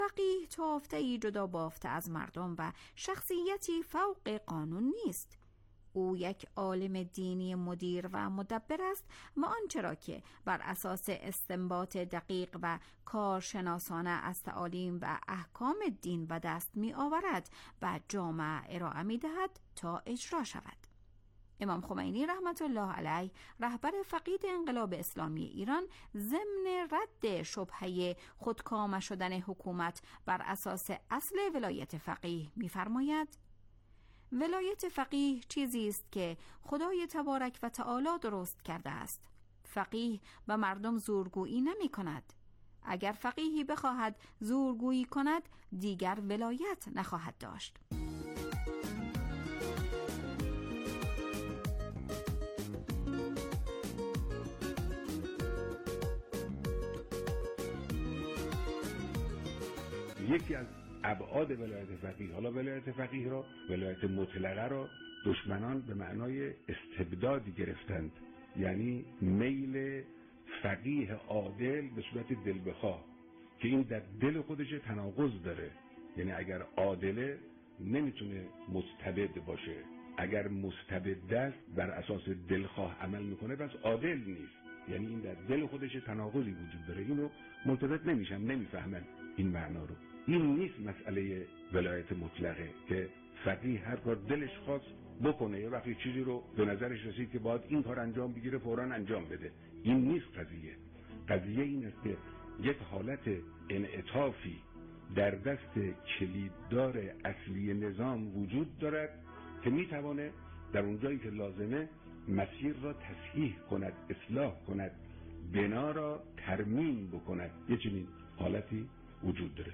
فقیه تافته‌ای جدا بافته از مردم و شخصیتی فوق قانون نیست. او یک عالم دینی مدیر و مدبر است و آنچه را که بر اساس استنباط دقیق و کارشناسانه از تعالیم و احکام دین به دست می آورد و جامعه ارائه می دهد تا اجرا شود. امام خمینی رحمت الله علیه، رهبر فقید انقلاب اسلامی ایران، ضمن رد شبهه خودکامه شدن حکومت بر اساس اصل ولایت فقیه می‌فرماید: ولایت فقیه چیزی است که خدای تبارک و تعالی درست کرده است. فقیه به مردم زورگویی نمی کند. اگر فقیهی بخواهد زورگویی کند دیگر ولایت نخواهد داشت. یکی از ابعاد ولایت فقیه، حالا ولایت فقیه را، ولایت مطلقه را دشمنان به معنای استبدادی گرفتند، یعنی میل فقیه عادل به صورت دل بخواه که این در دل خودش تناقض داره. یعنی اگر عادله نمیتونه مستبد باشه، اگر مستبد است بر اساس دلخواه عمل میکنه پس عادل نیست. یعنی این در دل خودش تناقضی وجود داره. اینو مرتبط نمیشم، نمیفهمن این معنا رو. این نیست مسئله ولایت مطلقه که فقیه هر کار دلش خواست بکنه، یه وقتی چیزی رو به نظرش رسید که باید این کار انجام بگیره فوراً انجام بده. این نیست قضیه. قضیه این است که یک حالت انعطافی در دست کلیددار اصلی نظام وجود دارد که میتوانه در اونجایی که لازمه مسیر را تصحیح کند، اصلاح کند، بنا را ترمیم بکند. یه چنین حالتی وجود داره.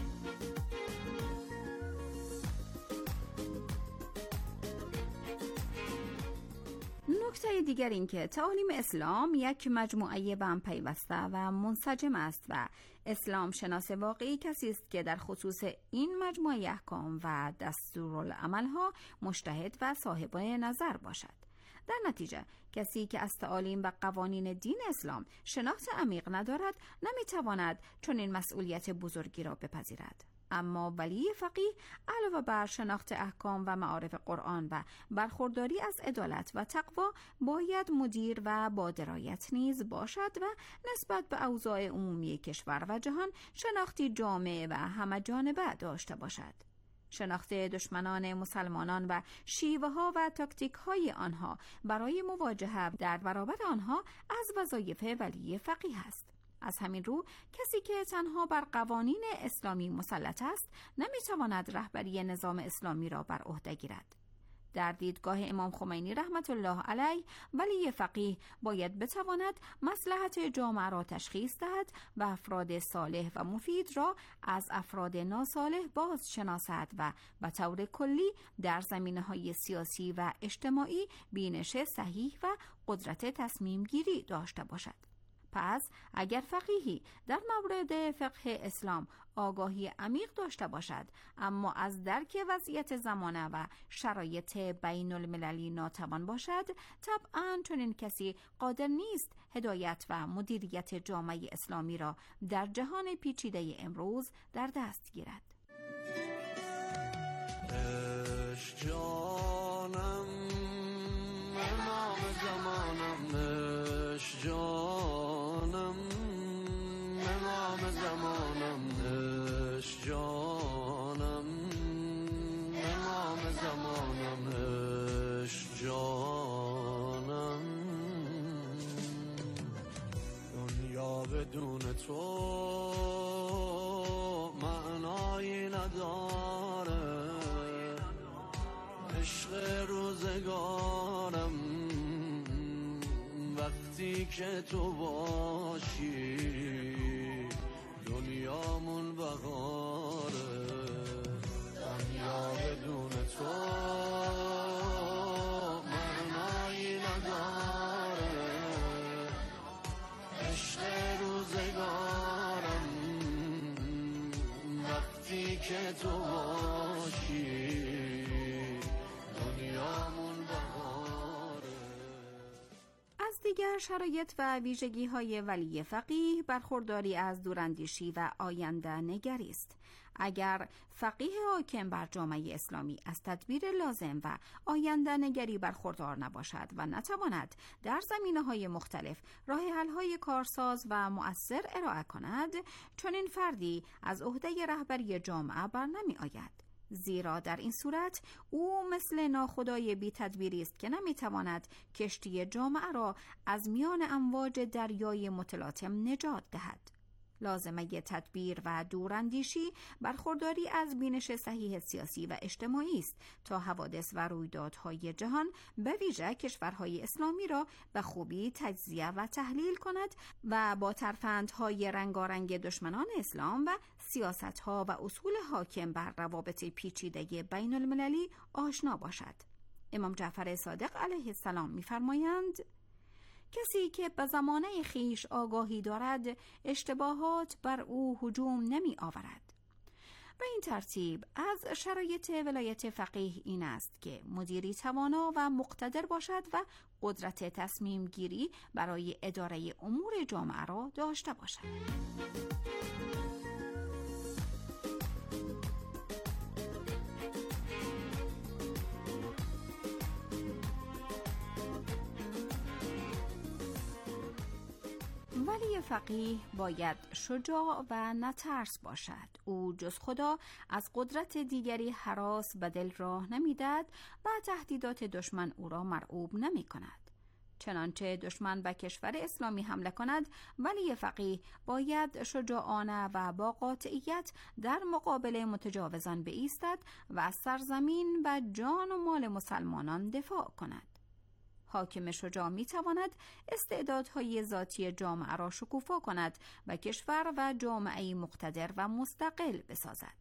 نکته دیگر این که تعالیم اسلام یک مجموعه به هم پیوسته و منسجم است و اسلام شناس واقعی کسی است که در خصوص این مجموعه احکام و دستورالعملها مجتهد و صاحب نظر باشد. در نتیجه کسی که از تعالیم و قوانین دین اسلام شناخت عمیق ندارد نمیتواند چنین مسئولیت بزرگی را بپذیرد. اما ولی فقیه علاوه بر شناخت احکام و معارف قرآن و برخورداری از عدالت و تقوا باید مدیر و با درایت نیز باشد و نسبت به اوضاع عمومی کشور و جهان شناختی جامع و همه‌جانبه داشته باشد. شناخت دشمنان مسلمانان و شیوه ها و تاکتیک های آنها برای مواجهه در برابر آنها از وظایف ولی فقیه است. از همین رو کسی که تنها بر قوانین اسلامی مسلط است نمیتواند رهبری نظام اسلامی را بر عهده گیرد. در دیدگاه امام خمینی رحمت الله علیه ولی فقیه باید بتواند مصلحت جامعه را تشخیص دهد و افراد صالح و مفید را از افراد ناصالح باز شناسد و به طور کلی در زمینه‌های سیاسی و اجتماعی بینش صحیح و قدرت تصمیم گیری داشته باشد. پس اگر فقیهی در مورد فقه اسلام آگاهی عمیق داشته باشد اما از درک وضعیت زمانه و شرایط بین المللی ناتوان باشد، طبعاً چنین کسی قادر نیست هدایت و مدیریت جامعه اسلامی را در جهان پیچیده امروز در دست گیرد. عشق جانم امام زمانم، عشق جانم امام زمانم، عشق جانم امام زمانم، عشق جانم. دنیا بدون تو معنایی نداره، عشق روزگارم وقتی که تو باشی دنیامون بهاره. دنیا بدون تو معنایی نداره، عشق روزگارم وقتی که تو باشی دنیامون بهاره. از دیگر شرایط و ویژگی‌های ولی فقیه برخورداری از دوراندیشی و آینده نگری است. اگر فقیه حاکم بر جامعه اسلامی از تدبیر لازم و آینده نگری برخوردار نباشد و نتواند در زمینه‌های مختلف راه حل‌های کارساز و مؤثر ارائه کند، چنین فردی از عهده رهبری جامعه بر نمی آید. زیرا در این صورت او مثل ناخدای بی تدبیری است که نمیتواند کشتی جامعه را از میان امواج دریای متلاطم نجات دهد. لازمه تدبیر و دوراندیشی برخورداری از بینش صحیح سیاسی و اجتماعی است تا حوادث و رویدادهای جهان به ویژه کشورهای اسلامی را به خوبی تجزیه و تحلیل کند و با ترفندهای رنگارنگ دشمنان اسلام و سیاستها و اصول حاکم بر روابط پیچیده بین المللی آشنا باشد. امام جعفر صادق علیه السلام می‌فرمایند: کسی که به زمانه خیش آگاهی دارد اشتباهات بر او هجوم نمی آورد. به این ترتیب از شرایط ولایت فقیه این است که مدیری توانا و مقتدر باشد و قدرت تصمیم گیری برای اداره امور جامعه را داشته باشد. ولی فقیه باید شجاع و نترس باشد. او جز خدا از قدرت دیگری هراس به دل راه نمیدهد و تهدیدات دشمن او را مرعوب نمی کند. چنانچه دشمن به کشور اسلامی حمله کند، ولی فقیه باید شجاعانه و با قاطعیت در مقابل متجاوزان بایستد و از سرزمین و جان و مال مسلمانان دفاع کند. حاکم شجاع می تواند استعدادهای ذاتی جامعه را شکوفا کند و کشور و جامعه مقتدر و مستقل بسازد.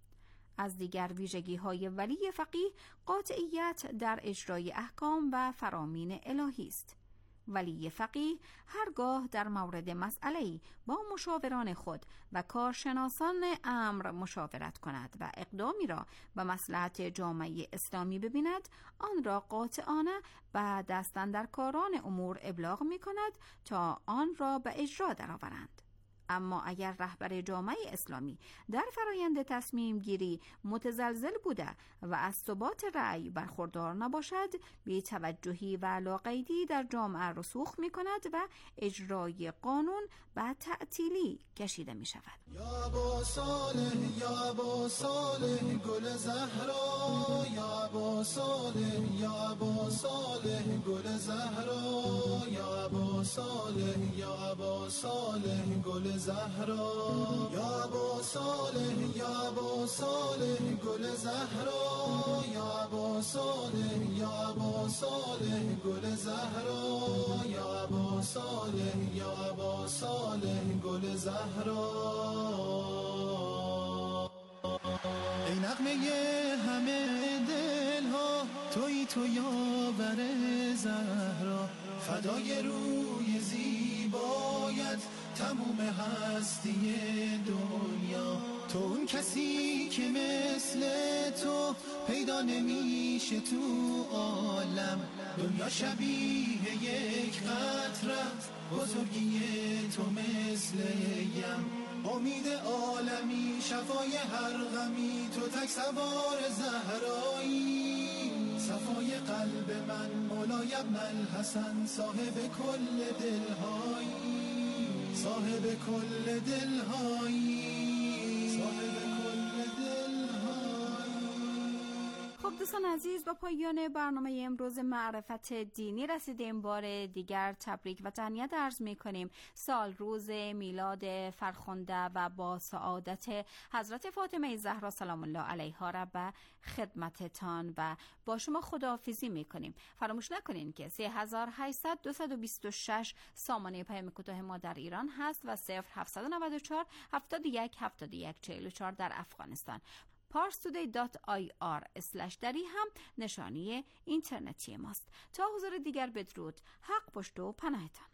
از دیگر ویژگی‌های ولی فقیه قاطعیت در اجرای احکام و فرامین الهی است. ولی فقیه هرگاه در مورد مسئله‌ای با مشاوران خود و کارشناسان امر مشاورت کند و اقدامی را به مصلحت جامعه اسلامی ببیند، آن را قاطعانه به دستاندرکاران امور ابلاغ می کند تا آن را به اجرا درآورند. اما اگر رهبر جامعه اسلامی در فرایند تصمیم گیری متزلزل بوده و از ثبات رأی برخوردار نباشد، بی توجهی و لاقیدی در جامعه رسوخ می کند و اجرای قانون به تعطیلی کشیده می شود. یا با صالح یا با صالح گل زهرا، یا با صالح یا با صالح گل زهرا، یا با صالح یا با صالح گل زهرا، یا با صالح یا با صالح گل زهرا، یا با صالح یا با صالح گل زهرا، یا با صالح یا با صالح گل زهرا. ای نغمه همه دلها، تویی تو یاور زهرا، فدای روی زیبایت تموم هستی دنیا. تو اون کسی که مثل تو پیدا نمیشه تو عالم، دنیا شبیه یک قطره، بزرگی تو مثل یم، امید عالمی، شفای هر غمی، تو تک سوار زهرایی، صفای قلب من، مولای ابن الحسن، صاحب کل دلهایی، صاحب کل دلهایی، صاحب کل دلهایی. خب دوستان عزیز، با پایان برنامه امروز معرفت دینی رسیدیم. بار دیگر تبریک و تهنیت عرض می‌کنیم. سال روز میلاد فرخنده و با سعادت حضرت فاطمه زهرا سلام الله علیها را به خدمتتان و با شما خداحافظی می‌کنیم. فراموش نکنین که 3800 226 سامانه پیام کوتاه ما در ایران هست و 0794 71 71 44 در افغانستان. parstoday.ir/dari هم نشانی اینترنتی ماست. تا حضور دیگر بدرود. حق پشت و پناهتان.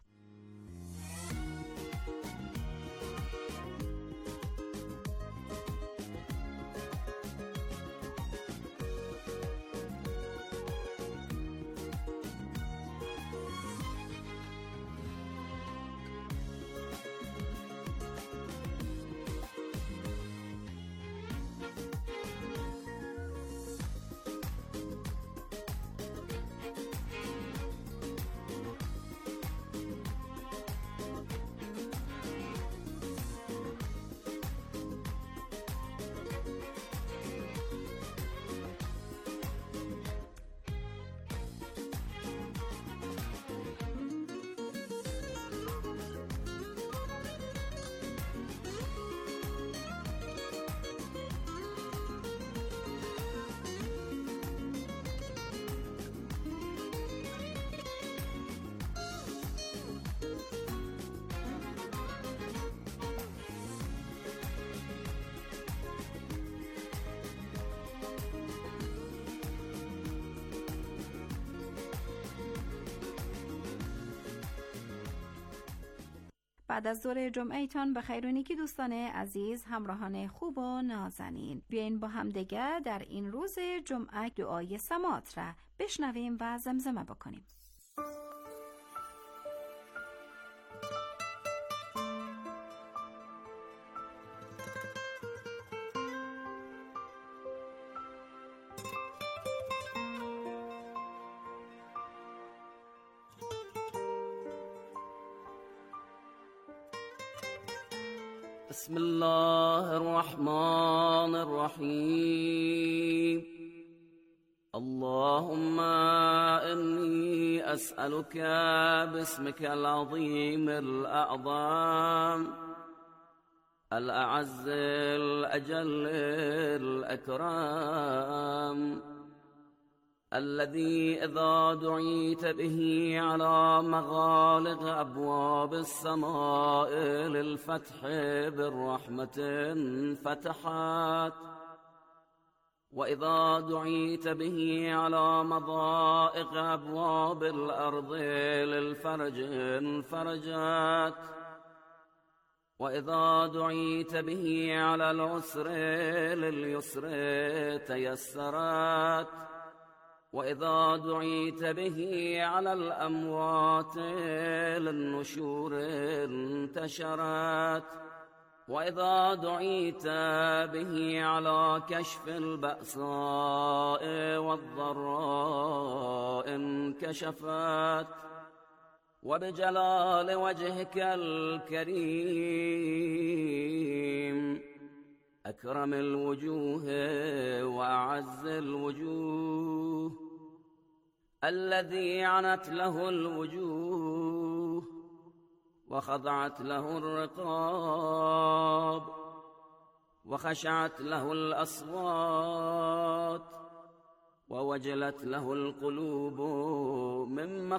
بعد از ظهر جمعهتان به خیر و نیکی دوستان عزیز، همراهان خوب و نازنین. بیاین با هم دیگر در این روز جمعه دعای سماعت را بشنویم و زمزمه بکنیم. بسم الله الرحمن الرحيم. اللهم إني أسألك باسمك العظيم الأعظم الأعز الأجل الأكرم الذي إذا دعيت به على مغالق أبواب السماء للفتح بالرحمة فتحت، وإذا دعيت به على مضائق أبواب الأرض للفرج فرجت، وإذا دعيت به على العسر لليسر تيسرت، وإذا دعيت به على الأموات للنشور انتشرت، وإذا دعيت به على كشف البأساء والضراء انكشفت، وبجلال وجهك الكريم أكرم الوجوه وأعز الوجوه الذي عنت له الوجوه وخضعت له الرقاب وخشعت له الأصوات ووجلت له القلوب من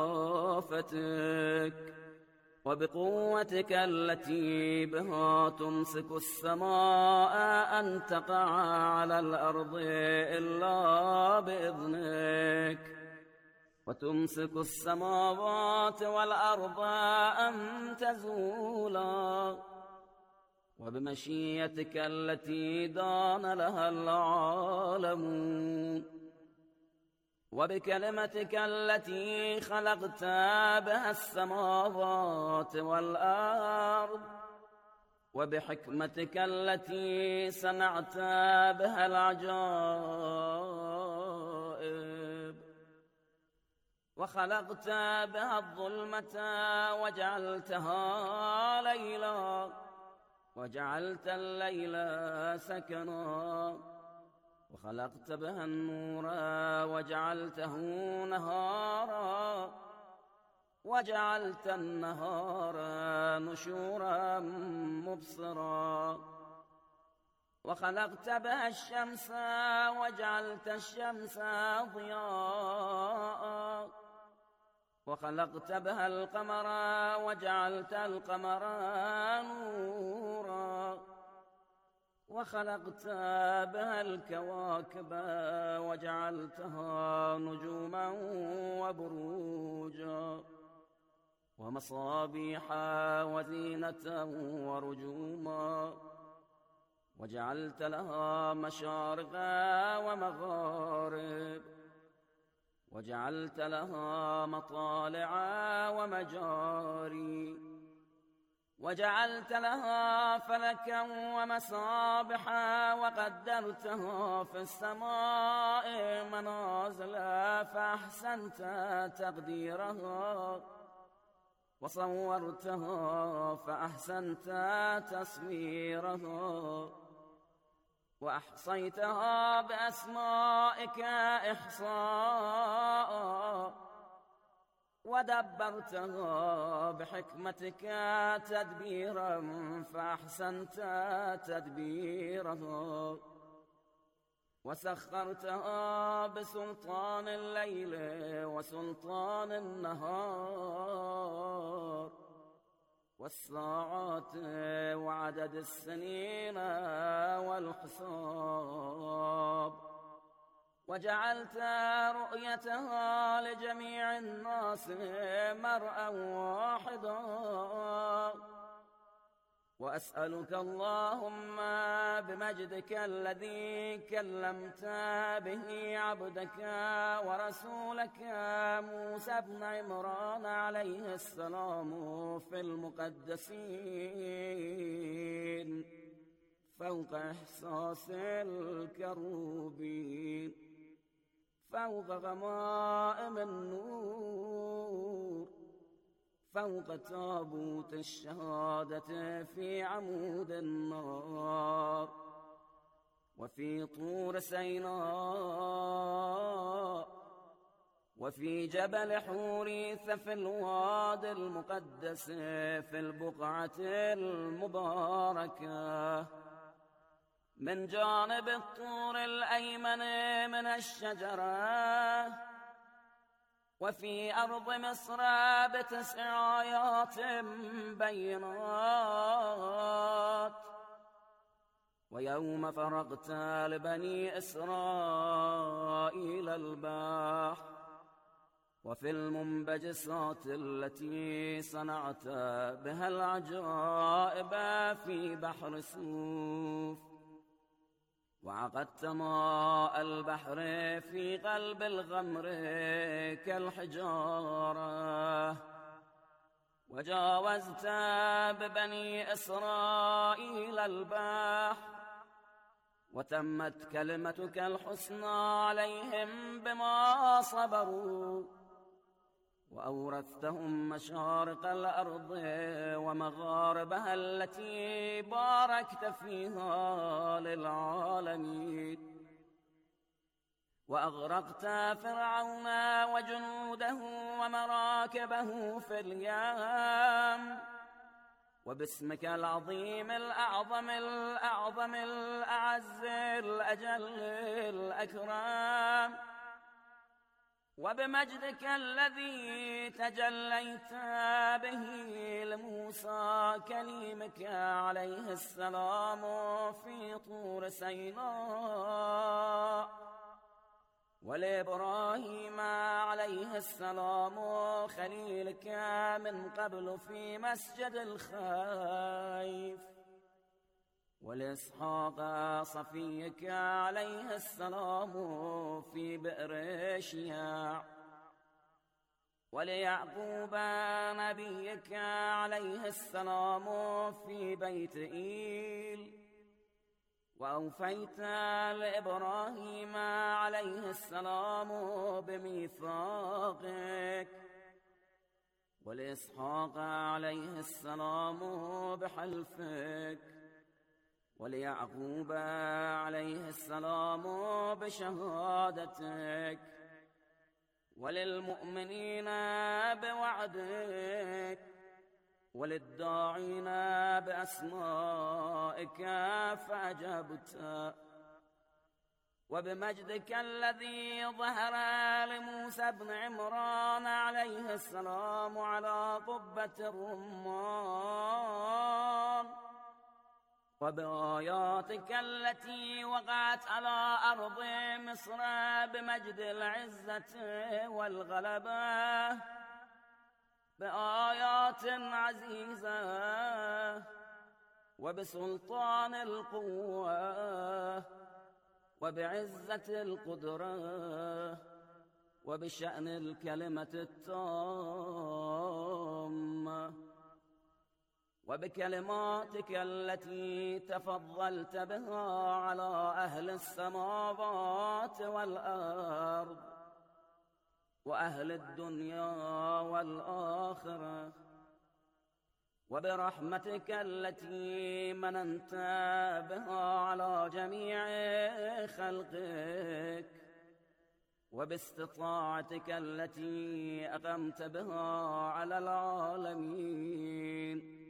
مخافتك، وبقوتك التي بها تمسك السماء أن تقع على الأرض إلا بإذنك، وتمسك السماوات والأرض أن تزولا، وبمشيئتك التي دان لها العالمون، وبكلمتك التي خلقت بها السماوات والأرض، وبحكمتك التي صنعت بها العجائب، وخلقت بها الظلمة وجعلتها ليلا، وجعلت الليل سكنا، وخلقت بها النور وجعلته نهارا، وجعلت النهار نشورا مبصرا، وخلقت بها الشمس وجعلت الشمس ضياء، وخلقت بها القمر وجعلت القمر نورا، وخلقت بها الكواكب وجعلتها نجوما وبروجا ومصابيح وزينة ورجوما، وجعلت لها مشارق ومغارب، وجعلت لها مطالع ومجاري، وجعلت لها فلكا ومصابح، وقدرتها في السماء منازل فأحسنت تقديرها، وصورتها فأحسنت تصويرها، وأحصيتها بأسمائك إحصاء، ودبرتها بحكمتك تدبيرا فأحسنت تدبيرها، وسخرتها بسلطان الليل وسلطان النهار، والساعات وعدد السنين والحساب، وجعلت رؤيتها لجميع الناس مرءا واحدا، وأسألك اللهم بمجدك الذي كلمت به عبدك ورسولك موسى بن عمران عليه السلام في المقدسين فوق إحساس الكروبين فوق غمائم النور فوق تابوت الشهادة في عمود النار وفي طور سيناء وفي جبل حوريث في الوادي المقدس في البقعة المباركة من جانب الطور الأيمن من الشجرة وفي أرض مصر ب9 آيات بينات ويوم فرغت لبني إسرائيل البحر وفي المنبجسات التي صنعت بها العجائب في بحر سوف وعقدت ماء البحر في قلب الغمر كالحجارة وجاوزت ببني إسرائيل البحر وتمت كلمتك الحسنى عليهم بما صبروا وأورثتهم مشارق الأرض ومغاربها التي باركت فيها للعالمين وأغرقت فرعون وجنوده ومراكبه في اليم وباسمك العظيم الأعظم الأعظم الأعز الأجل الأكرم وبمجدك الذي تجليت به لموسى كليمك عليه السلام في طور سيناء ولإبراهيم عليه السلام خليلك من قبل في مسجد الخيف ولإسحاق صفيك عليه السلام في بئر شياع وليعقوب نبيك عليه السلام في بيت إيل وأوفيت لإبراهيم عليه السلام بميثاقك ولإسحاق عليه السلام بحلفك وليعقوب عليه السلام بشهادتك وللمؤمنين بوعدك وللداعين بأسمائك فأجبت وبمجدك الذي ظهر لموسى بن عمران عليه السلام على قبة الرمان وبآياتك التي وقعت على أرض مصر بمجد العزة والغلبة بآيات عزيزة وبسلطان القوة وبعزة القدرة وبشأن الكلمة التامة وبكلماتك التي تفضلت بها على أهل السماوات والأرض وأهل الدنيا والآخرة وبرحمتك التي مننت بها على جميع خلقك وباستطاعتك التي أقمت بها على العالمين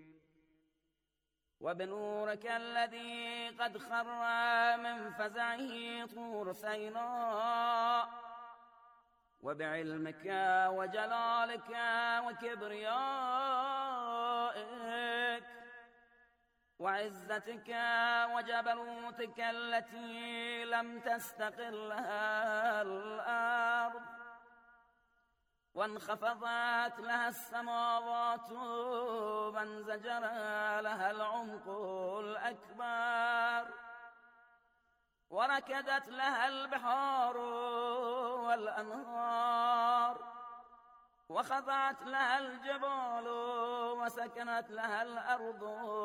وبنورك الذي قد خر من فزعه طور سيناء وبعلمك وجلالك وكبريائك وعزتك وجبروتك التي لم تستقلها الأرض وانخفضت لها السماوات وانزجر لها العمق الأكبر وركدت لها البحار والأنهار وخضعت لها الجبال وسكنت لها الأرض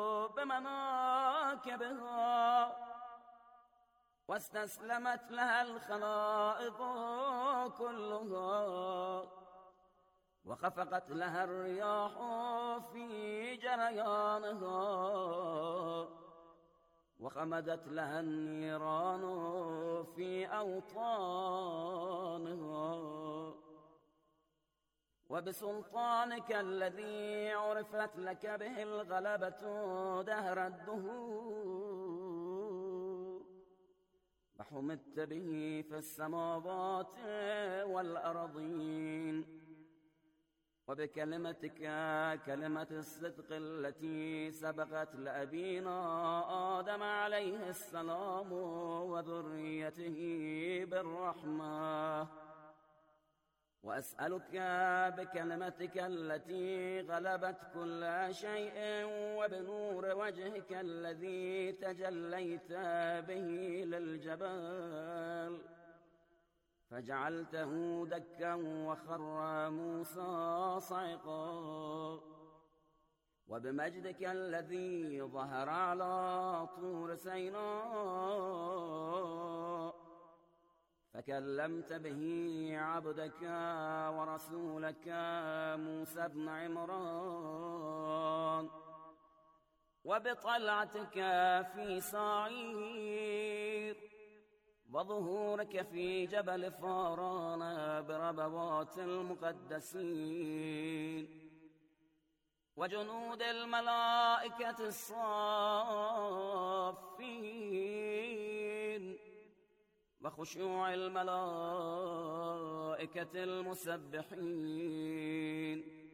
بمناكبها واستسلمت لها الخلائق كلها وخفقت لها الرياح في جريانها وخمدت لها النيران في أوطانها وبسلطانك الذي عرفت لك به الغلبة دهر الدهور وحمدت به في السماوات والأرضين وبكلمتك كلمة الصدق التي سبقت لأبينا آدم عليه السلام وذريته بالرحمة وأسألك بكلمتك التي غلبت كل شيء وبنور وجهك الذي تجليت به للجبال فجعلته دكا وخر موسى صعقا وبمجدك الذي ظهر على طور سيناء فكلمت به عبدك ورسولك موسى بن عمران وبطلعتك في صعير وظهورك في جبل فاران بربوات المقدسين وجنود الملائكة الصافين وخشوع الملائكة المسبحين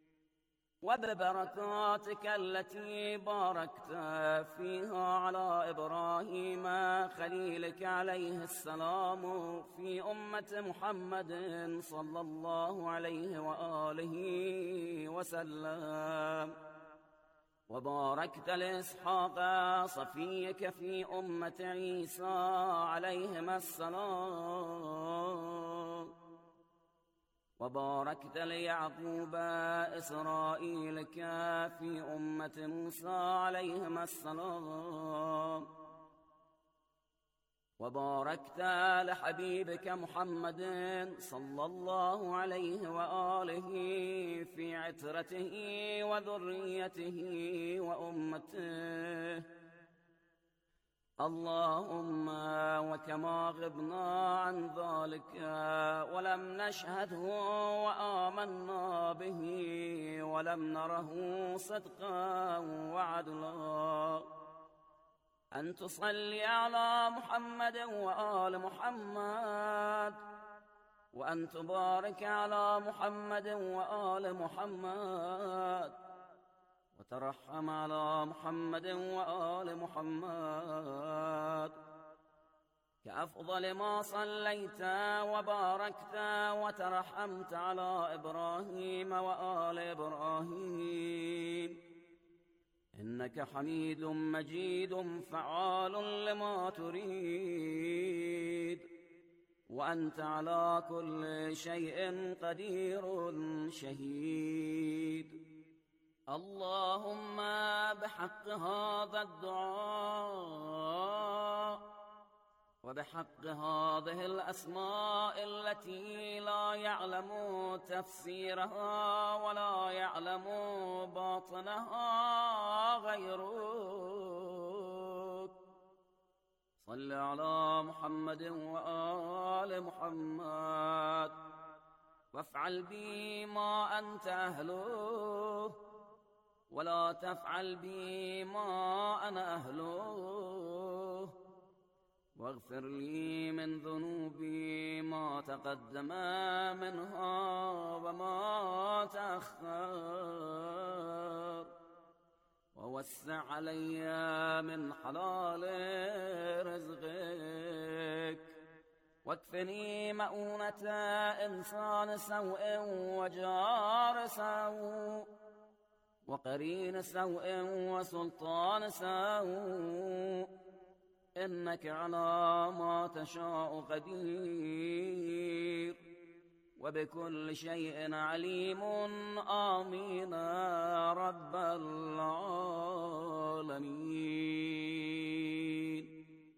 وببركاتك التي باركت فيها على إبراهيم خليلك عليه السلام في أمة محمد صلى الله عليه وآله وسلم وباركت لإسحاق صفيك في أمة عيسى عليهما السلام وباركت ليعقوب إسرائيلك في أمة موسى عليهما السلام وباركت لحبيبك محمد صلى الله عليه وآله في عترته وذريته وأمته اللهم وكما غبنا عن ذلك ولم نشهده وآمنا به ولم نره صدقا وعدلا أن تصلي على محمد وآل محمد وأن تبارك على محمد وآل محمد وترحم على محمد وآل محمد كأفضل ما صليت وباركت وترحمت على إبراهيم وآل إبراهيم إنك حميد مجيد فعال لما تريد وأنت على كل شيء قدير شهيد اللهم بحق هذا الدعاء وبحق هذه الأسماء التي لا يعلم تفسيرها ولا يعلم باطنها غيرك صل على محمد وآل محمد وافعل بي ما أنت أهله ولا تفعل بي ما أنا أهله واغفر لي من ذنوبي ما تقدم منها وما تأخر ووسع علي من حلال رزقك واكفني مؤونة إنسان سوء وجار سوء وقرين سوء وسلطان سوء إنك على ما تشاء قدير وبكل شيء عليم آمين رب العالمين.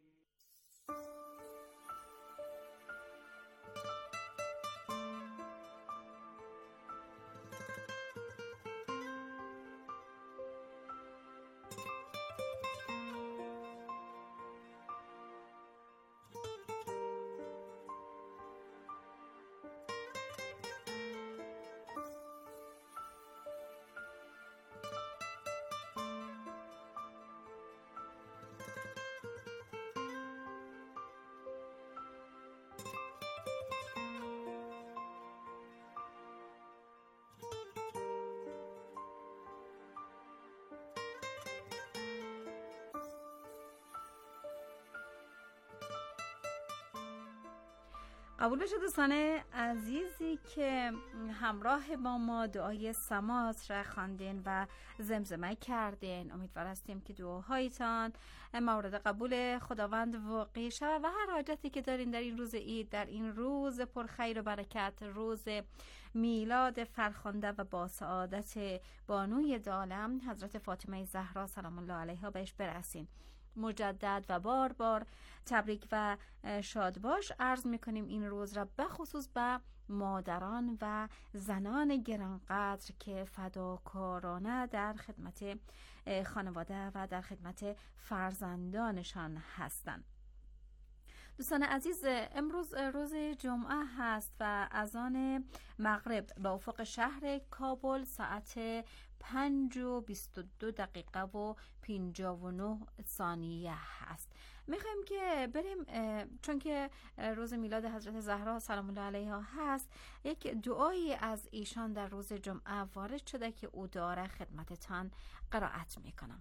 قبول بشه دوستان عزیزی که همراه با ما دعای سماس را خواندین و زمزمه کردین. امیدوار هستیم که دعاهایتان مورد قبول خداوند واقع شود و هر حاجتی که دارین در این روز عید، در این روز پرخیر و برکت، روز میلاد فرخنده و با سعادت بانوی عالم حضرت فاطمه زهرا سلام الله علیها بهش برسین. مجدد و بار بار تبریک و شادباش عرض میکنیم این روز را بخصوص به مادران و زنان گرانقدر که فداکارانه در خدمت خانواده و در خدمت فرزندانشان هستند. دوستان عزیز، امروز روز جمعه هست و اذان مغرب به افق شهر کابل ساعت 5:22 و 59 ثانیه هست. میخوایم که بریم، چون که روز میلاد حضرت زهرا سلام الله علیها هست، یک دعایی از ایشان در روز جمعه وارد شده که او داره خدمتتان قرائت میکنم.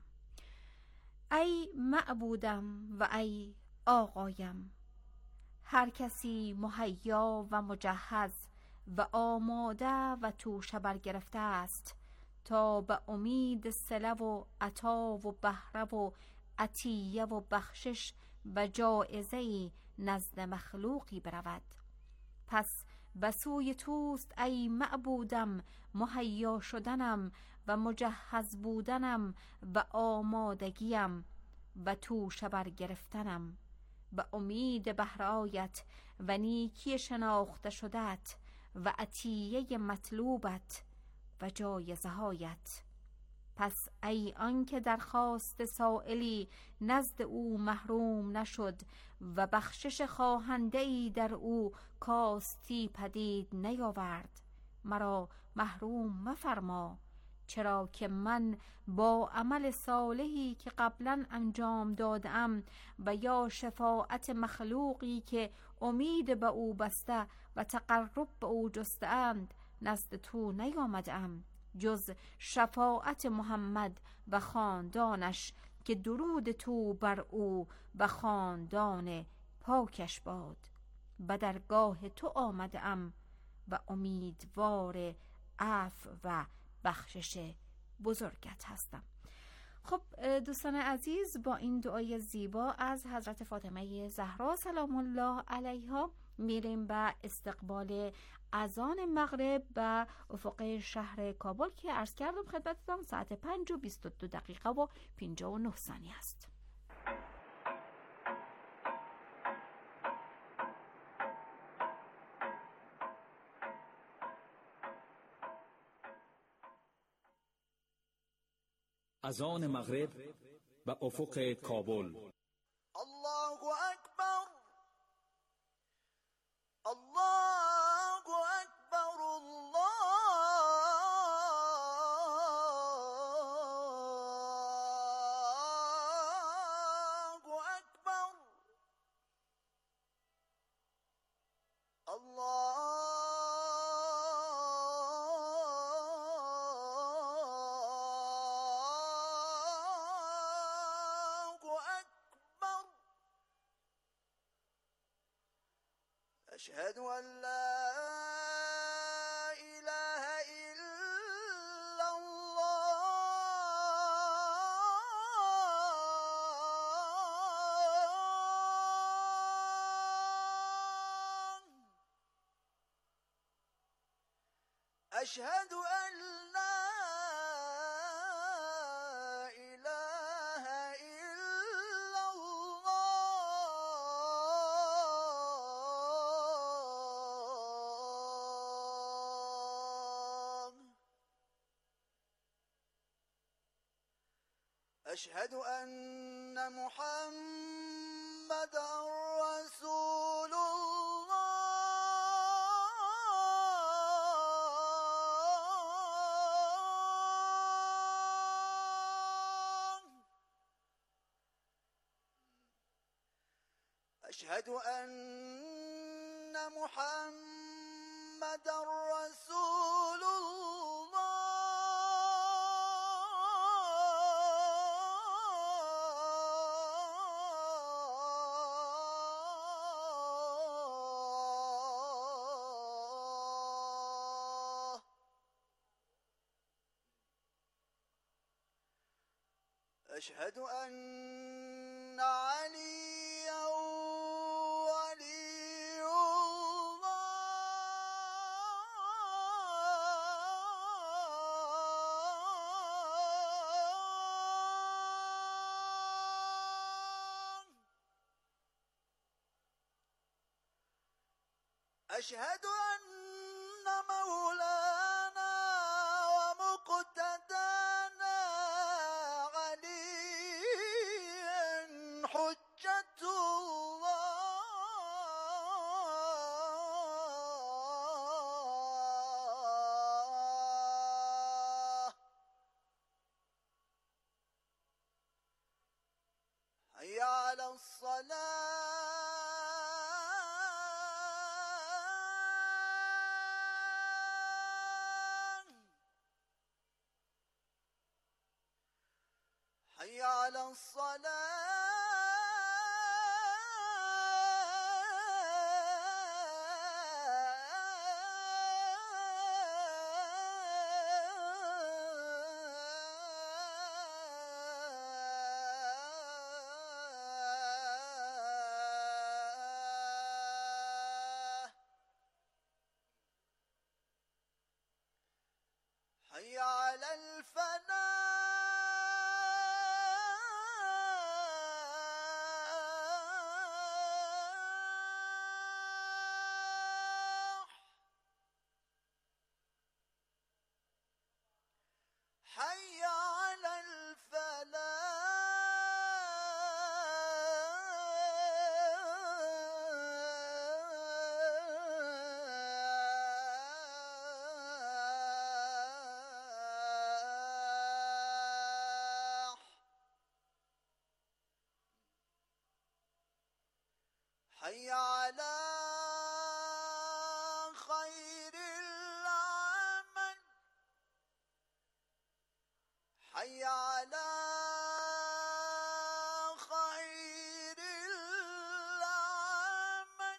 ای معبودم و ای آقایم، هر کسی مهیا و مجهز و آماده و توشه برگرفته است تا به امید صله و عطا و بهره و عطیه و بخشش و جایزه‌ای نزد مخلوقی برود. پس به سوی توست ای معبودم مهیا شدنم و مجهز بودنم و آمادگیم و توشه برگرفتنم، به امید بهره‌ایت و نیکی شناخته شدت و عطیه مطلوبت و جایزه هایت. پس ای آنکه درخواست سائلی نزد او محروم نشد و بخشش خواهنده‌ای در او کاستی پدید نیاورد، مرا محروم مفرما، چرا که من با عمل صالحی که قبلا انجام دادم و یا شفاعت مخلوقی که امید به او بسته و تقرب به او جسته‌اند نزد تو نیامدم، جز شفاعت محمد و خاندانش که درود تو بر او و خاندان پاکش باد. به درگاه تو آمدم و امیدوار عفو و بخشش بزرگت هستم. خب دوستان عزیز، با این دعای زیبا از حضرت فاطمه زهرا سلام الله علیها میریم به استقبال اذان مغرب به افق شهر کابل که عرض کردم خدمتتان ساعت 5:22 و 59 ثانیه است. اذان مغرب به افق کابل. الله اکبر، الله اکبر، الله اکبر، الله أشهد أن لا إله إلا الله. أشهد أن لا إله إلا الله. أشهد أن محمدًا رسول الله. أشهد أن محمدًا رسول الله. أشهد أن عليًا ولي الله. أشهد أن مولانا ومقتدانا عليًا حجة الله. حي على الصلاة. حي على الصلاة. حي على الفلاح. حي على الفلاح. حي على خير العمل. حي على خير العمل.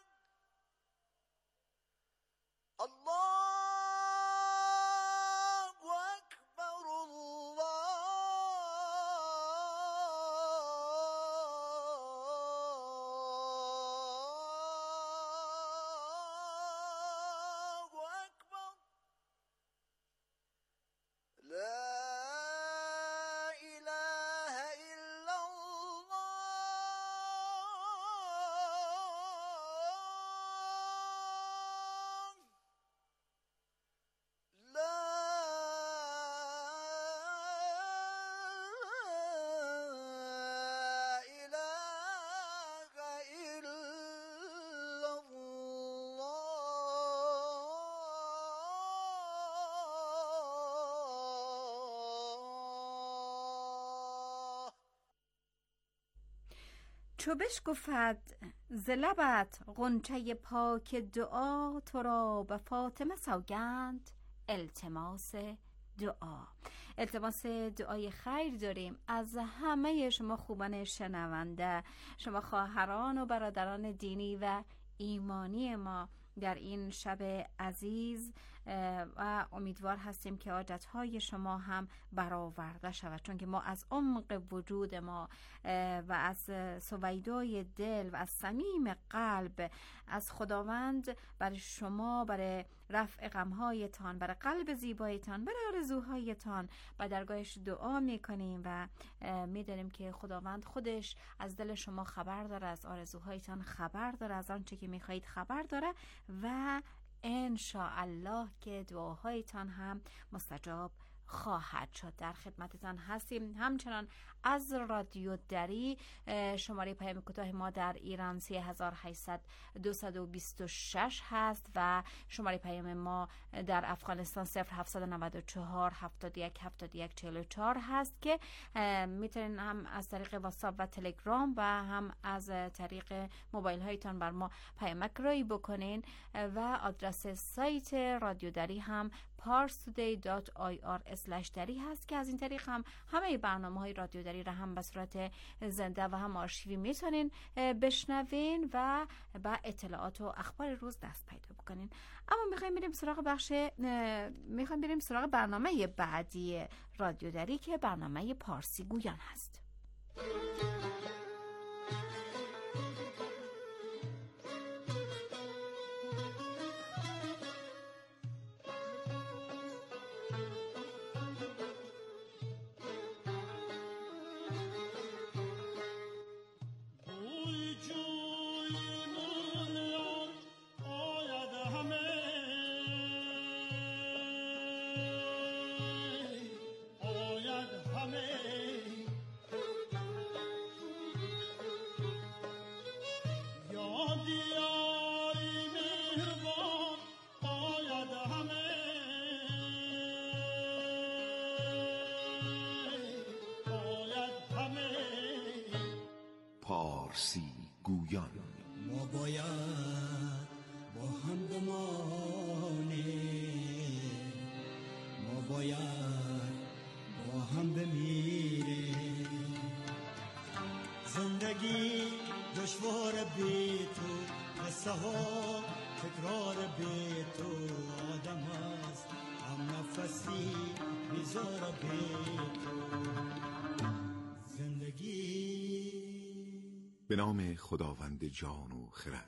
الله أكبر الله أكبر. لا إله إلا الله. لا إله إلا الله. چو بشکفد ز لبت غنچه پاک دعا، تو را به فاطمه سوگند التماس دعا. التماس دعای خیر داریم از همه شما خوبان شنونده، شما خواهران و برادران دینی و ایمانی ما در این شب عزیز و امیدوار هستیم که حاجت‌های شما هم برآورده شود، چون که ما از عمق وجود ما و از سویدای دل و از صمیم قلب از خداوند برای شما، برای رفع غم‌هایتان، برای قلب زیبایتان، برای آرزوهایتان به درگاهش دعا می‌کنیم و می‌دانیم که خداوند خودش از دل شما خبر داره، از آرزوهایتان خبر داره، از آنچه که می‌خواهید خبر داره و ان شاء الله که دعاهایتان هم مستجاب خواهد شد. در خدمتتان هستیم. همچنان از رادیو دری شماره پیام کوتاه ما در ایران 3800-226 هست و شماره پیام ما در افغانستان 0794 71 71 44 هست که میتونین هم از طریق واتساپ و تلگرام و هم از طریق موبایل هایتان بر ما پیامک رایی بکنین و آدرس سایت رادیو دری هم parstoday.ir/dari هست که از این طریق هم همه برنامه‌های رادیو دری را هم به صورت زنده و هم آرشیوی میتونین بشنوین و با اطلاعات و اخبار روز دست پیدا بکنین. اما میخوایم بریم سراغ برنامه بعدی رادیو دری که برنامه پارسی گویان هست. پارسی گویان. ما باید با هم بمانیم، ما باید با هم بمیریم. زندگی دشوار بی تو، قصه ها تکرار بی تو، آدم هست هم نفسی بیزار بی تو. زندگی به نام خداوند جان و خرد.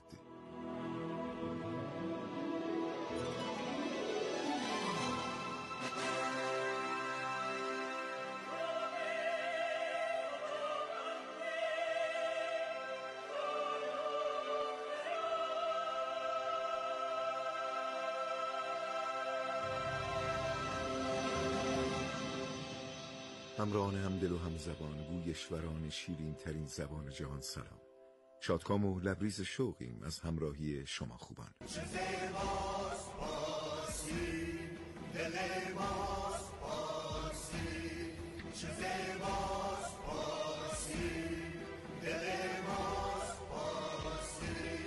همراهان هم دل و هم زبان، گویشوران شیرین ترین زبان جهان سلام. شادکام و لبریز شوقیم از همراهی شما خوبان. چه زیباست پارسی، دل ماست پارسی. چه زیباست پارسی، دل ماست پارسی.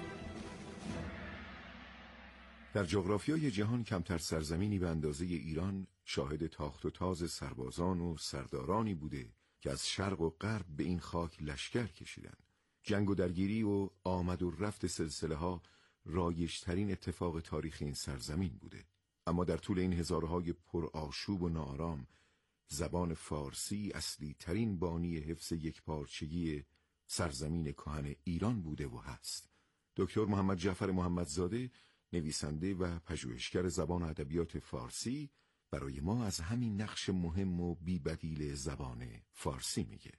در جغرافیای جهان کمتر سرزمینی به اندازه ایران شاهد تاخت و تاز سربازان و سردارانی بوده که از شرق و غرب به این خاک لشکر کشیدند. جنگ و درگیری و آمد و رفت سلسله ها رایج‌ترین اتفاق تاریخ این سرزمین بوده. اما در طول این هزارهای پر آشوب و ناآرام، زبان فارسی اصلی ترین بانی حفظ یکپارچگی سرزمین کهن ایران بوده و هست. دکتر محمد جعفر محمدزاده، نویسنده و پژوهشگر زبان و ادبیات فارسی، برای ما از همین نقش مهم و بی‌بدیل زبان فارسی میگه.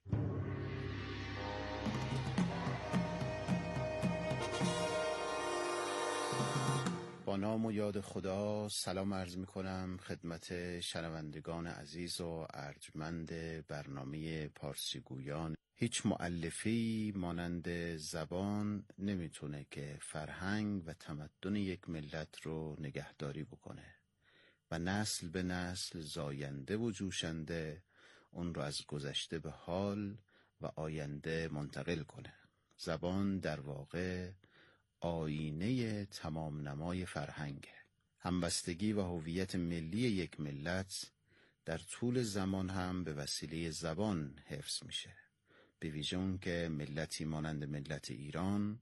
با نام و یاد خدا سلام عرض میکنم خدمت شنوندگان عزیز و ارجمند برنامه پارسی گویان. هیچ مؤلفه‌ای مانند زبان نمیتونه که فرهنگ و تمدن یک ملت رو نگهداری بکنه و نسل به نسل زاینده و جوشنده اون رو از گذشته به حال و آینده منتقل کنه. زبان در واقع آینه تمام نمای فرهنگه. همبستگی و هویت ملی یک ملت در طول زمان هم به وسیله زبان حفظ میشه. به ویژه اون که ملتی مانند ملت ایران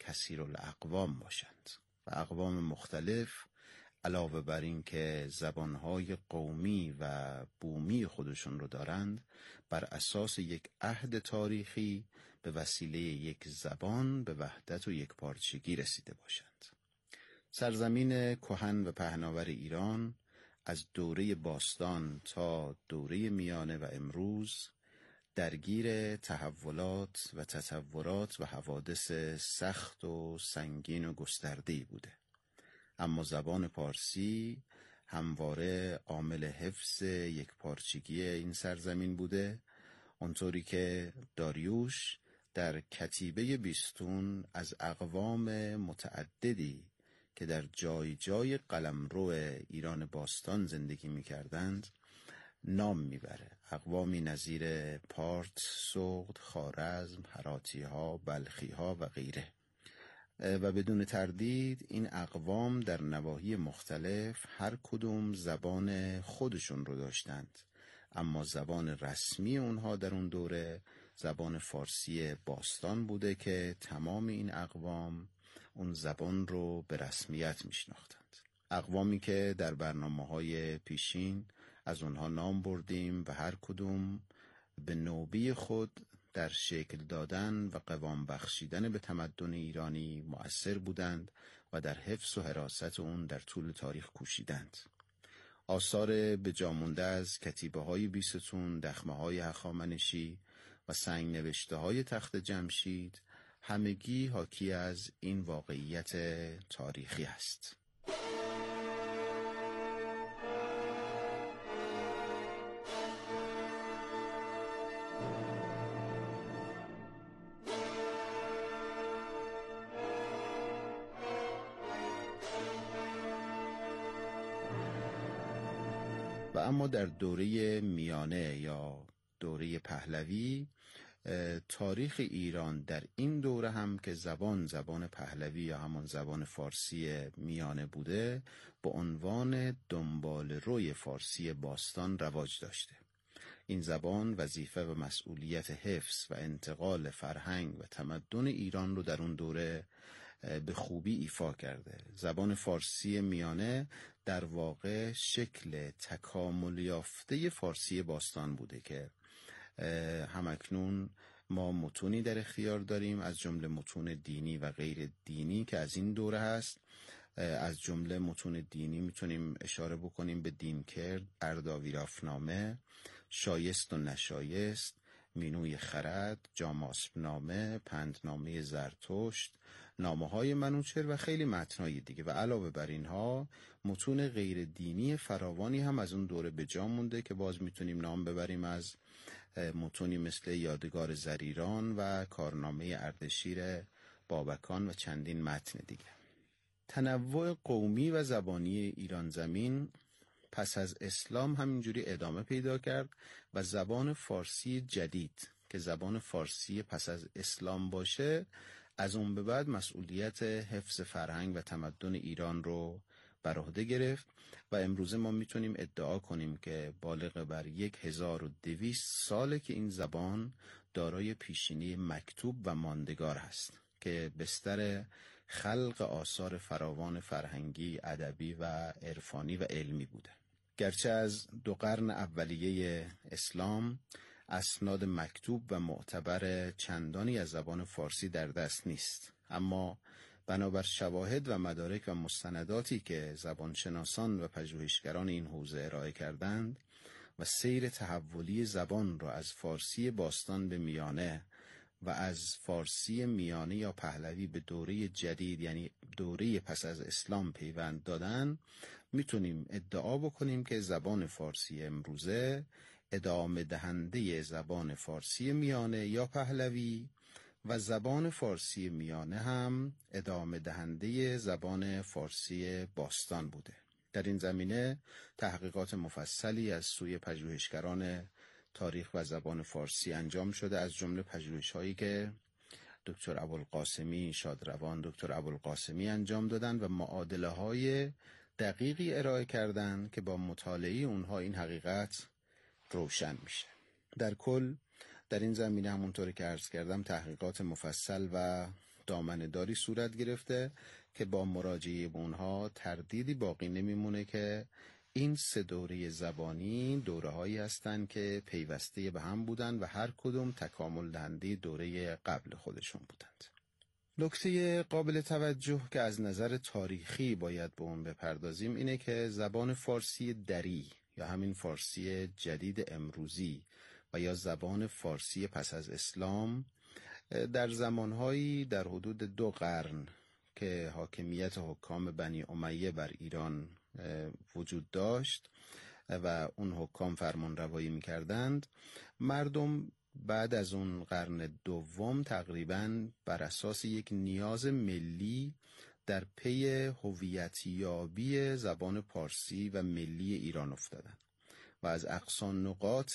کثیرالاقوام باشند و اقوام مختلف علاوه بر این که زبانهای قومی و بومی خودشون رو دارند، بر اساس یک عهد تاریخی به وسیله یک زبان به وحدت و یک پارچگی رسیده باشند. سرزمین کهن و پهناور ایران از دوره باستان تا دوره میانه و امروز درگیر تحولات و تطورات و حوادث سخت و سنگین و گسترده‌ای بوده، اما زبان پارسی همواره عامل حفظ یک پارچگی این سرزمین بوده، اونطوری که داریوش در کتیبه بیستون از اقوام متعددی که در جای جای قلمرو ایران باستان زندگی می کردند نام می بره. اقوامی نظیر پارت، سغد، خوارزم، هراتی ها، بلخی ها و غیره. و بدون تردید این اقوام در نواحی مختلف هر کدوم زبان خودشون رو داشتند، اما زبان رسمی اونها در اون دوره زبان فارسی باستان بوده که تمام این اقوام اون زبان رو به رسمیت میشناختند. اقوامی که در برنامه‌های پیشین از اونها نام بردیم و هر کدوم به نوبه خود در شکل دادن و قوام بخشیدن به تمدن ایرانی مؤثر بودند و در حفظ و حراست اون در طول تاریخ کوشیدند. آثار به جا مانده از کتیبه‌های بیستون، دخمه‌های هخامنشی و سنگ نوشته‌های تخت جمشید همگی حاکی از این واقعیت تاریخی است. و اما در دوره میانه یا دوره پهلوی، تاریخ ایران در این دوره هم که زبان پهلوی یا همون زبان فارسی میانه بوده، به عنوان دنبال روی فارسی باستان رواج داشته. این زبان وظیفه و مسئولیت حفظ و انتقال فرهنگ و تمدن ایران رو در اون دوره به خوبی ایفا کرده. زبان فارسی میانه در واقع شکل تکامل یافته فارسی باستان بوده که همکنون ما متونی در اختیار داریم، از جمله متون دینی و غیر دینی که از این دوره هست. از جمله متون دینی میتونیم اشاره بکنیم به دینکرد، ارداویرافنامه، شایست و نشایست، مینوی خرد، جاماسبنامه، پندنامه زرتشت، نامه‌های منوچهر و خیلی متنای دیگه. و علاوه بر اینها متون غیر دینی فراوانی هم از اون دوره به جا مونده که باز میتونیم نام ببریم از متونی مثل یادگار زریران و کارنامه اردشیر بابکان و چندین متن دیگه. تنوع قومی و زبانی ایران زمین پس از اسلام همینجوری ادامه پیدا کرد و زبان فارسی جدید که زبان فارسی پس از اسلام باشه، از اون به بعد مسئولیت حفظ فرهنگ و تمدن ایران رو بر عهده گرفت و امروزه ما میتونیم ادعا کنیم که بالغ بر 1200 ساله که این زبان دارای پیشینی مکتوب و ماندگار هست که بستر خلق آثار فراوان فرهنگی، ادبی و عرفانی و علمی بوده. گرچه از 2 قرن اولیه اسلام اسناد مکتوب و معتبر چندانی از زبان فارسی در دست نیست، اما بنابر شواهد و مدارک و مستنداتی که زبانشناسان و پژوهشگران این حوزه ارائه کردند و سیر تحولی زبان را از فارسی باستان به میانه و از فارسی میانه یا پهلوی به دوره جدید یعنی دوره پس از اسلام پیوند دادن، میتونیم ادعا بکنیم که زبان فارسی امروزه ادامه دهنده زبان فارسی میانه یا پهلوی و زبان فارسی میانه هم ادامه دهنده زبان فارسی باستان بوده. در این زمینه تحقیقات مفصلی از سوی پژوهشگران تاریخ و زبان فارسی انجام شده، از جمله پژوهش‌هایی که دکتر ابوالقاسمی شادروان، دکتر ابوالقاسمی انجام دادن و معادله‌های دقیقی ارائه کردن که با مطالعه اونها این حقیقت روشن میشه. در کل در این زمینه همونطوری که عرض کردم تحقیقات مفصل و دامنه‌داری صورت گرفته که با مراجعه به اونها تردیدی باقی نمیمونه که این 3 دوره زبانی دوره‌هایی هستند که پیوسته به هم بودند و هر کدوم تکامل دهنده دوره قبل خودشون بودند. نکته قابل توجه که از نظر تاریخی باید به اون بپردازیم اینه که زبان فارسی دری یا همین فارسی جدید امروزی و یا زبان فارسی پس از اسلام در زمانهایی در حدود 2 قرن که حاکمیت حکام بنی امیه بر ایران وجود داشت و اون حکام فرمان روایی می‌کردند، مردم بعد از اون قرن دوم تقریباً بر اساس یک نیاز ملی در پی هویتیابی زبان پارسی و ملی ایران افتادند و از اقصا نقاط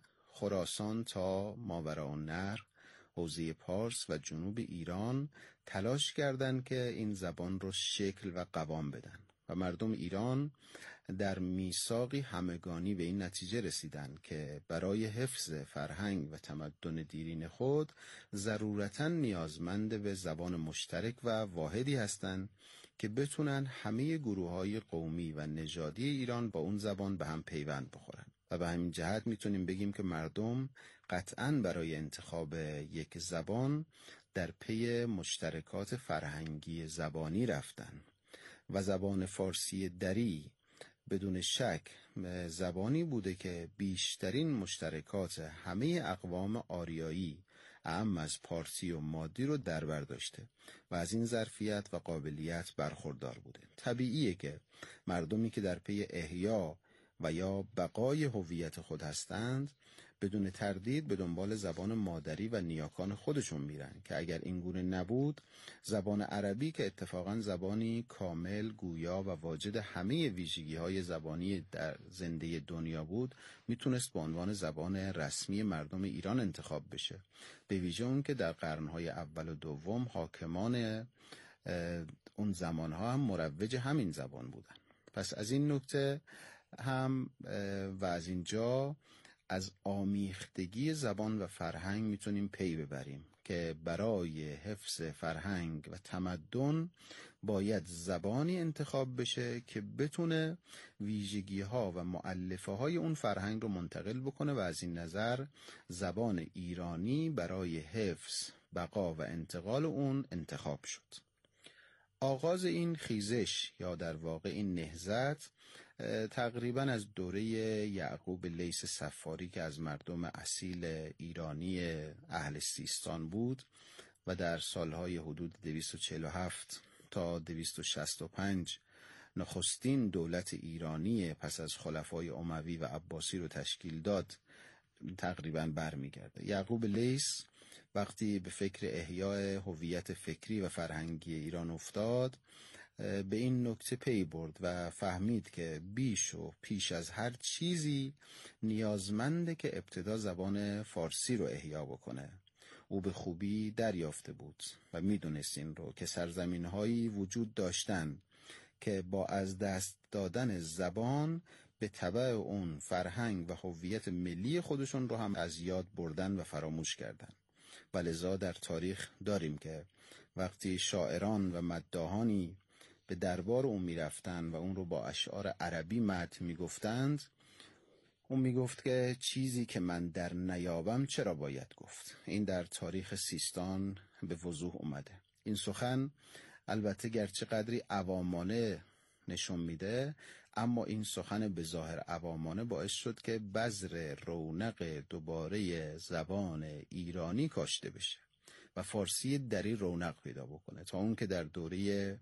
خراسان تا ماوراءالنهر، حوزه پارس و جنوب ایران تلاش کردند که این زبان رو شکل و قوام بدن و مردم ایران در میثاقی همگانی به این نتیجه رسیدند که برای حفظ فرهنگ و تمدن دیرین خود ضرورتاً نیازمند به زبان مشترک و واحدی هستند که بتونن همه گروه‌های قومی و نژادی ایران با اون زبان به هم پیوند بخورن و به همین جهت میتونیم بگیم که مردم قطعاً برای انتخاب یک زبان در پی مشترکات فرهنگی زبانی رفتن و زبان فارسی دری بدون شک زبانی بوده که بیشترین مشترکات همه اقوام آریایی اعم از پارسی و مادی رو در بر داشته و از این ظرفیت و قابلیت برخوردار بوده. طبیعیه که مردمی که در پی احیا و یا بقای هویت خود هستند بدون تردید به دنبال زبان مادری و نیاکان خودشون میرن که اگر این گونه نبود زبان عربی که اتفاقا زبانی کامل، گویا و واجد همه ویژگی‌های زبانی در زنده دنیا بود میتونست به عنوان زبان رسمی مردم ایران انتخاب بشه، به ویژه اون که در قرن‌های اول و دوم حاکمان اون زمانها هم مروج همین زبان بودن. پس از این نکته هم و از اینجا از آمیختگی زبان و فرهنگ میتونیم پی ببریم که برای حفظ فرهنگ و تمدن باید زبانی انتخاب بشه که بتونه ویژگی‌ها و مؤلفه‌های اون فرهنگ رو منتقل بکنه و از این نظر زبان ایرانی برای حفظ، بقا و انتقال اون انتخاب شد. آغاز این خیزش یا در واقع این نهضت تقریبا از دوره یعقوب لیث صفاری که از مردم اصیل ایرانی اهل سیستان بود و در سالهای حدود 247 تا 265 نخستین دولت ایرانی پس از خلفای اموی و عباسی رو تشکیل داد تقریبا برمیگرده. یعقوب لیث وقتی به فکر احیای هویت فکری و فرهنگی ایران افتاد به این نکته پی برد و فهمید که بیش و پیش از هر چیزی نیازمنده که ابتدا زبان فارسی رو احیا بکنه. او به خوبی دریافته بود و میدونست این رو که سرزمین‌هایی وجود داشتن که با از دست دادن زبان به تبع اون فرهنگ و هویت ملی خودشون رو هم از یاد بردن و فراموش کردن. و لذا در تاریخ داریم که وقتی شاعران و مداحانی به دربار اون میرفتن و اون رو با اشعار عربی مدح میگفتند، اون میگفت که چیزی که من در نیابم چرا باید گفت. این در تاریخ سیستان به وضوح اومده. این سخن البته گرچه قدری عوامانه نشون میده، اما این سخن به ظاهر عوامانه باعث شد که بذر رونق دوباره زبان ایرانی کاشته بشه و فارسی دری رونق پیدا بکنه، تا اون که در دوره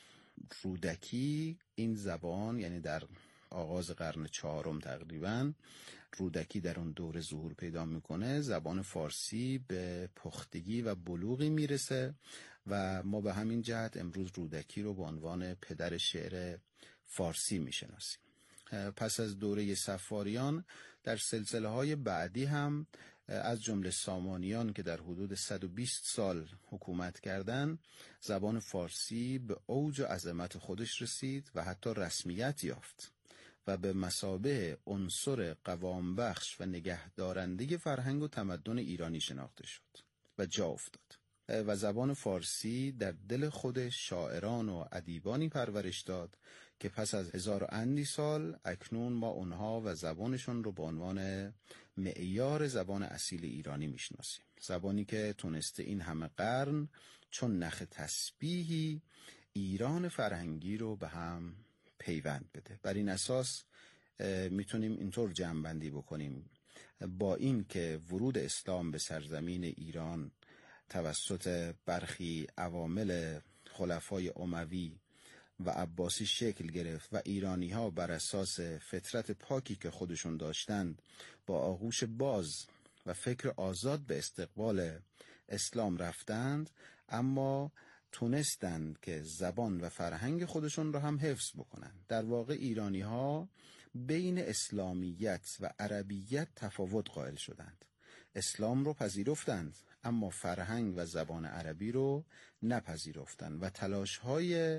رودکی این زبان، یعنی در آغاز قرن 4 تقریبا رودکی در اون دوره ظهور پیدا میکنه، زبان فارسی به پختگی و بلوغی میرسه و ما به همین جهت امروز رودکی رو به عنوان پدر شعر فارسی میشناسیم. پس از دوره صفاریان در سلسله‌های بعدی هم از جمله سامانیان که در حدود 120 سال حکومت کردند، زبان فارسی به اوج عظمت خودش رسید و حتی رسمیت یافت و به مثابه عنصر قوام بخش و نگهدارنده فرهنگ و تمدن ایرانی شناخته شد و جا افتاد. و زبان فارسی در دل خود شاعران و ادیبانی پرورش داد که پس از 1000 و اندی سال اکنون ما اونها و زبانشون رو به عنوان معیار زبان اصیل ایرانی میشناسیم. زبانی که تونسته این همه قرن چون نخ تسبیحی ایران فرهنگی رو به هم پیوند بده. بر این اساس میتونیم اینطور جمع‌بندی بکنیم: با این که ورود اسلام به سرزمین ایران توسط برخی عوامل خلفای اموی و عباسی شکل گرفت و ایرانی‌ها بر اساس فطرت پاکی که خودشون داشتند با آغوش باز و فکر آزاد به استقبال اسلام رفتند، اما تونستند که زبان و فرهنگ خودشون رو هم حفظ بکنند. در واقع ایرانی‌ها بین اسلامیت و عربیت تفاوت قائل شدند. اسلام رو پذیرفتند اما فرهنگ و زبان عربی رو نپذیرفتند و تلاش‌های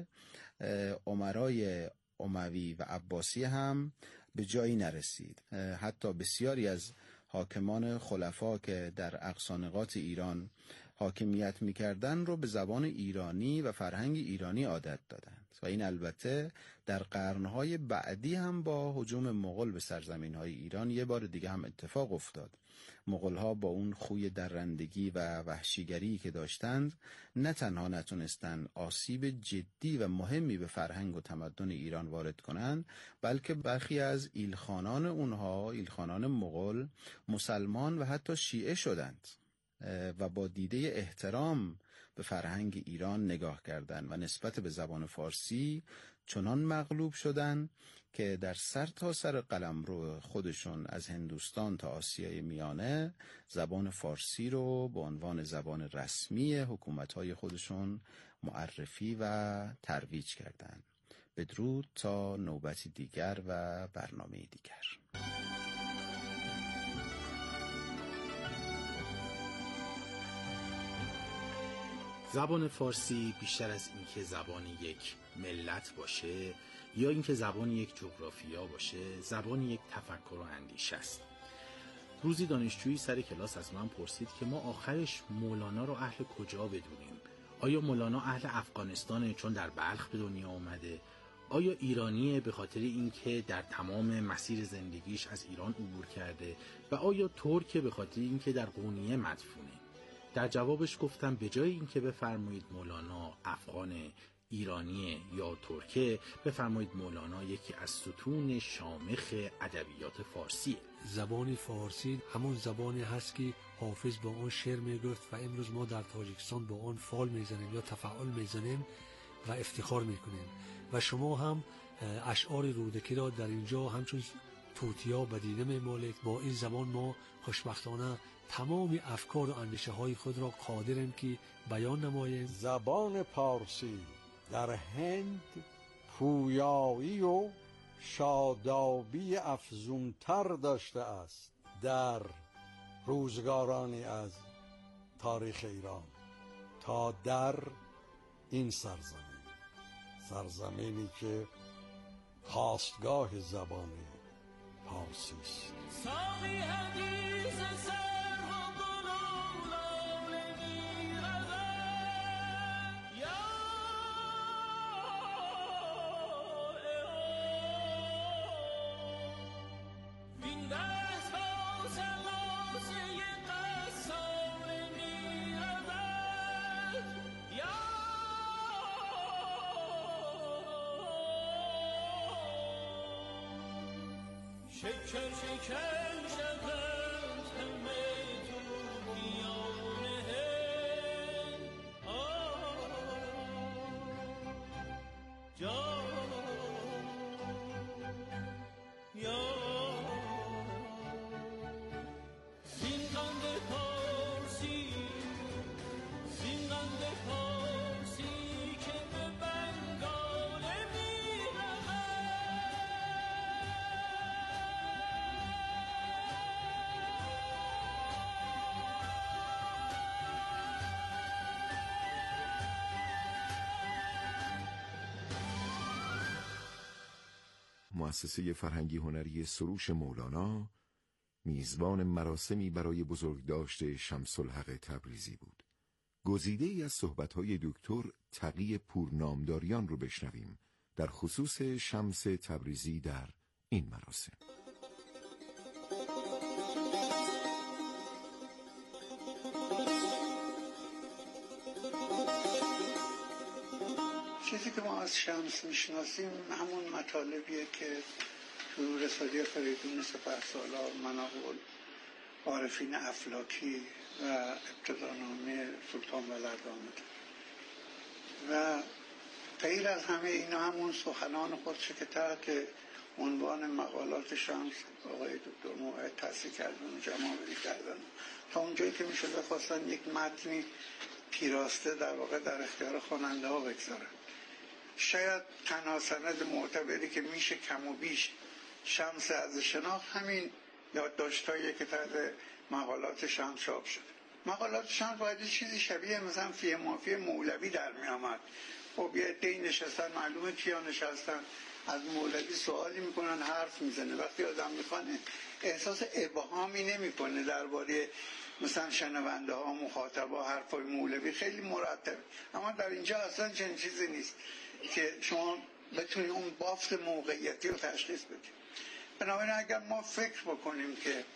امرای اموی و عباسی هم به جایی نرسید. حتی بسیاری از حاکمان خلفا که در اقصانقاط ایران حاکمیت می‌کردند رو به زبان ایرانی و فرهنگ ایرانی عادت دادند و این البته در قرن‌های بعدی هم با هجوم مغول به سرزمین‌های ایران یه بار دیگه هم اتفاق افتاد. مغول‌ها با اون خوی درندگی و وحشیگری که داشتند نه تنها نتونستند آسیب جدی و مهمی به فرهنگ و تمدن ایران وارد کنند، بلکه برخی از ایلخانان اونها، ایلخانان مغول، مسلمان و حتی شیعه شدند و با دیده احترام به فرهنگ ایران نگاه کردند و نسبت به زبان فارسی چنان مغلوب شدند که در سرتاسر قلمرو خودشون از هندوستان تا آسیای میانه زبان فارسی رو به عنوان زبان رسمی حکومت‌های خودشون معرفی و ترویج کردند. بدرود تا نوبتی دیگر و برنامه دیگر. زبان فارسی بیشتر از اینکه زبان یک ملت باشه یا اینکه زبان یک جغرافیا باشه، زبان یک تفکر و اندیشه است. روزی دانشجویی سر کلاس از من پرسید که ما آخرش مولانا رو اهل کجا بدونیم؟ آیا مولانا اهل افغانستانه چون در بلخ به دنیا اومده؟ آیا ایرانیه به خاطر اینکه در تمام مسیر زندگیش از ایران عبور کرده؟ و آیا ترکه به خاطر اینکه در قونیه مدفونه؟ در جوابش گفتم به جای اینکه بفرمایید مولانا افغان، ایرانی یا ترکه، بفرمایید مولانا یکی از ستون شامخ ادبیات فارسیه. زبان فارسی همون زبانی هست که حافظ با آن شعر میگفت و امروز ما در تاجیکستان با آن فال میزنیم یا تفعال میزنیم و افتخار میکنیم. و شما هم اشعار رودکی را در اینجا همچون توتیا بدینه میمالید. با این زبان ما خوشبختانه تمام افکار و اندیشه های خود را قادریم که بیان نماییم. زبان پارسی در هند پویایی و شادابی افزونتر داشته است در روزگارانی از تاریخ ایران تا در این سرزمینی که خاستگاه زبان پارسی است. ساقی حدیث سر و گلولان میرزد یا وین دست ها سلاسه قصار میرزد یا شکر شکر شکر همه تو دیانه جا یا زینقند پارسی که به بنگال مؤسسه فرهنگی هنری سروش مولانا میزبان مراسمی برای بزرگداشت شمس الحق تبریزی بود. گزیده‌ای از صحبت‌های دکتر تقی پورنامداریان رو بشنویم در خصوص شمس تبریزی در این مراسم. چیزی که ما از شمس میشناسیم همون مطالبیه که تو رساله فریدون سپهسالار، مناقل عارفین افلاکی و ابتدانامه سلطان ولد آمده و غیر از همه اینا همون سخنان خودشه که تحت عنوان مقالات شمس آقای دکتر موعد تصحیح کردن و جمع‌آوری کردن تا اونجایی که میشده خواستن یک متنی پیراسته در واقع در اختیار خواننده ها بگذارن. شاید تنها سند معتبری که میشه کم و بیش شمس از شناخت همین یادداشت‌هایی که تحت مقالات شمس چاپ شده. مقالات شمس باید چیزی شبیه مثلا فی مافی مولوی در می آمد. خب یه عده‌ای نشستن، معلومه کیا نشستن، از مولوی سوالی میکنن، حرف میزنه. وقتی آدم میخوانه احساس ابهامی نمیکنه درباره مثلا شنونده ها، مخاطبا، حرفای مولوی خیلی مرتب. اما در اینجا اصلا چنین چیزی نیست که شما بتونید اون بافت موقعیتی رو تشخیص بدید. بنابراین اگر ما فکر بکنیم که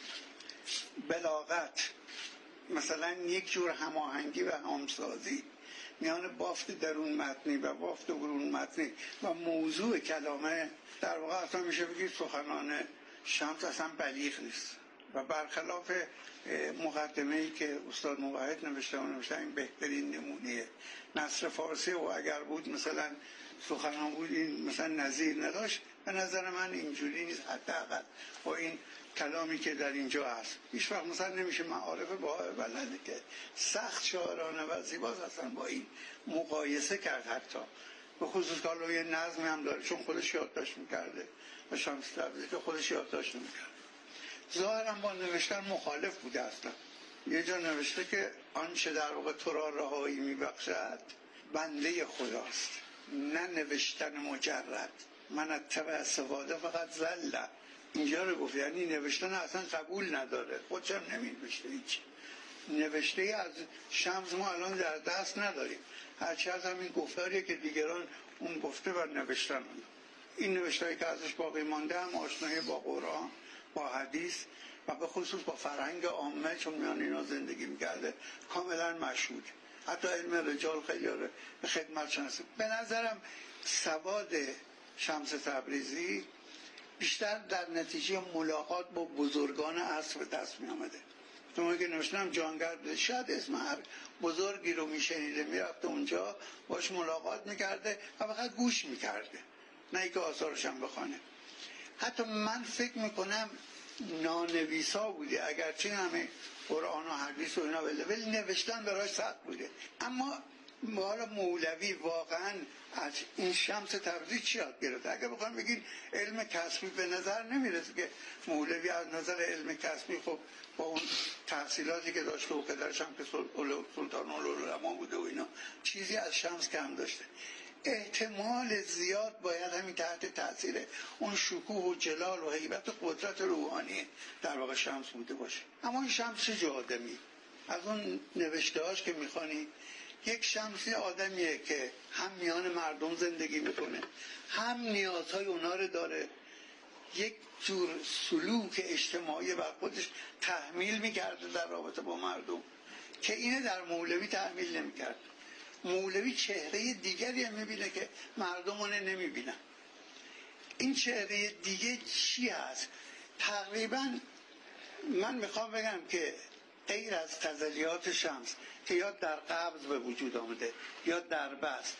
بلاغت مثلا یک جور هماهنگی و همسازی میان بافت درون متنی و بافت برون متنی و موضوع کلامه، در واقع اصلا میشه بگید سخنان شمس اصلا بلیغ نیست و برخلاف مقدمه‌ای که استاد موحد نوشته این بهترین نمونه نثر فارسی و اگر بود مثلا سخنان بود این مثلا نظیر نداشت. به نظر من اینجوری نیست، حداقل با این کلامی که در اینجا هست. هیچ وقت مثلا نمیشه معارف بهای بلده که سخت شاعرانه و زیباست اصلا با این مقایسه کرد. حتی به خصوص که یه نظمی هم داره چون خودش یادداشت میکرده و شمس تبریزی که خودش یادداشت میکرده. ظاهرا با نوشتن مخالف بوده اصلا. یه جا نوشته که آنچه در واقع تو را رهایی میبخشد بنده خداست، نه نوشتن مجرد. من اتبع استفاده فقط زله. اینجا رو گفت، یعنی نوشتن اصلا قبول نداره، خودشم نمی‌نوشته هیچ. نوشته از شمس ما الان در دست نداریم، هرچی از همین گفتاریه که دیگران اون گفته و نوشتن. این نوشته‌ای که ازش باقی مانده هم آشنایی با قرآن، با حدیث و به خصوص با فرهنگ عامه چون میان اینا زندگی میکرده کاملا مشهود. حتی علم رجال خیلی به خدمت شناسه. به نظرم سواد شمس تبریزی بیشتر در نتیجه ملاقات با بزرگان عصر به دست می آمده. تو که نوشتم جانگر بوده، شاید اسم هر بزرگی رو میشنیده، میرفته اونجا باش ملاقات میکرده و فقط گوش میکرده، نه اینکه آثارش هم بخونه. حتی من فکر میکنم نانویسا بوده، اگرچه همه قرآن و حدیث و اینا ولی نوشتن براش سخت بوده. اما حالا مولوی واقعا از این شمس تبریزی چی یاد گرفته؟ اگه بخوام بگین علم کسبی به نظر نمیرسه که مولوی از نظر علم کسبی خب با اون تحصیلاتی که داشته و پدرش هم که سلطان العلماء بوده و اینا چیزی از شمس کم داشته. احتمال زیاد باید همین تحت تاثیر اون شکوه و جلال و هیبت و قدرت روحانی در واقع شمس بوده باشه. اما این شمس چه آدمی؟ از اون نوشته‌هاش که میخوانی یک شمسی آدمیه که هم میان مردم زندگی میکنه، هم نیازهای اونا رو داره، یک جور سلوک اجتماعی بر خودش تحمیل میکرده در رابطه با مردم که اینه در مولوی تحمیل نمیکرد. مولوی چهره دیگری هم میبینه که مردم اونه نمیبینن. این چهره دیگه چی هست؟ تقریبا من میخوام بگم که غیر از غزلیات شمس که یا در قبض به وجود آمده یا در بست